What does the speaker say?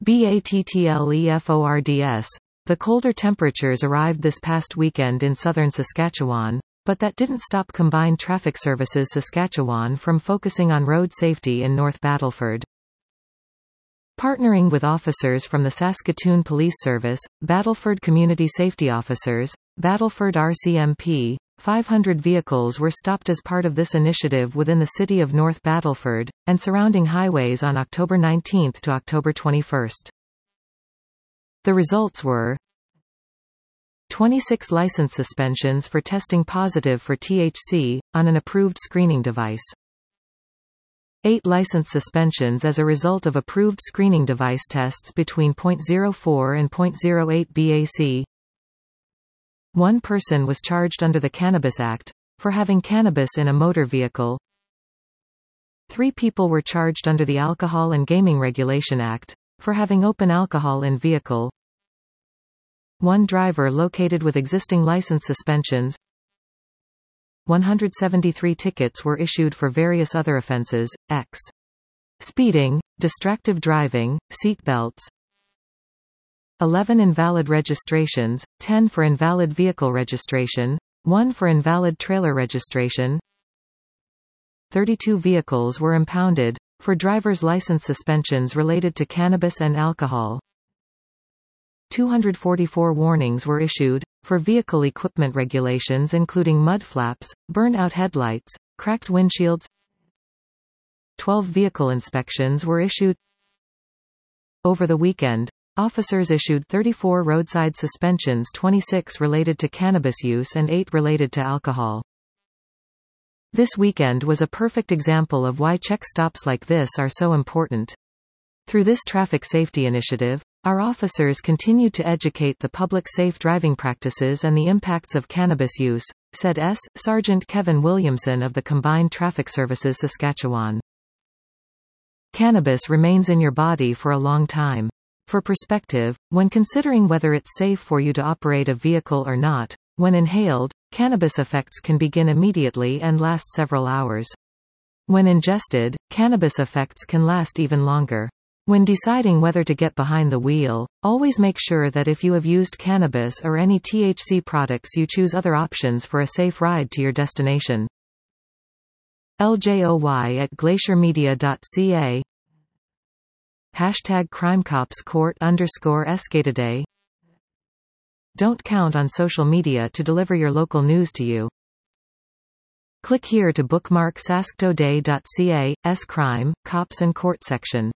BATTLEFORDS. The colder temperatures arrived this past weekend in southern Saskatchewan, but that didn't stop Combined Traffic Services Saskatchewan from focusing on road safety in North Battleford. Partnering with officers from the Saskatoon Police Service, Battleford Community Safety Officers, Battleford RCMP, 500 vehicles were stopped as part of this initiative within the city of North Battleford, and surrounding highways on October 19 to October 21. The results were 26 license suspensions for testing positive for THC, on an approved screening device. 8 license suspensions as a result of approved screening device tests between 0.04 and 0.08 BAC. 1 person was charged under the Cannabis Act, for having cannabis in a motor vehicle. 3 people were charged under the Alcohol and Gaming Regulation Act, for having open alcohol in vehicle. 1 driver located with existing license suspensions. 173 tickets were issued for various other offenses, ex. Speeding, distracted driving, seat belts. 11 invalid registrations, 10 for invalid vehicle registration, 1 for invalid trailer registration. 32 vehicles were impounded, for driver's license suspensions related to cannabis and alcohol. 244 warnings were issued, for vehicle equipment regulations including mud flaps, burnt-out headlights, cracked windshields. 12 vehicle inspections were issued. Over the weekend, officers issued 34 roadside suspensions, 26 related to cannabis use and 8 related to alcohol. This weekend was a perfect example of why check stops like this are so important. Through this traffic safety initiative, our officers continued to educate the public safe driving practices and the impacts of cannabis use, said Sergeant Kevin Williamson of the Combined Traffic Services Saskatchewan. Cannabis remains in your body for a long time. For perspective, when considering whether it's safe for you to operate a vehicle or not, when inhaled, cannabis effects can begin immediately and last several hours. When ingested, cannabis effects can last even longer. When deciding whether to get behind the wheel, always make sure that if you have used cannabis or any THC products, you choose other options for a safe ride to your destination. LJOY@glaciermedia.ca #CrimeCopsCourt_SK Today. Don't count on social media to deliver your local news to you. Click here to bookmark sasktoday.ca's Crime, Cops and Court section.